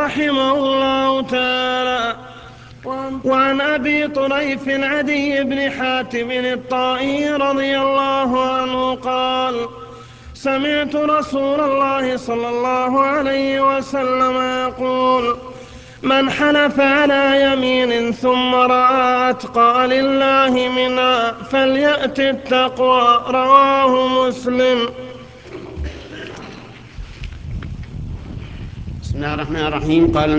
رحمه الله تعالى. وعن أبي طريف عدي بن حاتم الطائي رضي الله عنه قال: سمعت رسول الله صلى الله عليه وسلم يقول: من حلف على يمين ثم رأى أتقى لله منها فليأت التقوى. رواه مسلم. بسم الله الرحمن الرحيم. قال